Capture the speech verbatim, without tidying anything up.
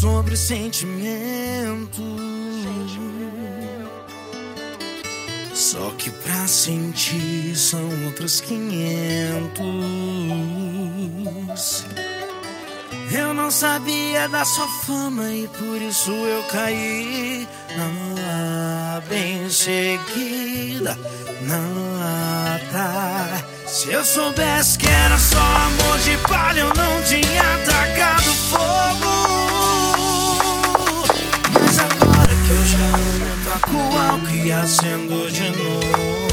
sobre sentimento. Só que pra sentir são outros quinhentos. Eu não sabia da sua fama e por isso eu caí. Não há bem seguida, não há tá. Se eu soubesse que era só amor de palha, eu não tinha tacado fogo. Mas agora que eu já amo, eu taco álcool e acendo de novo.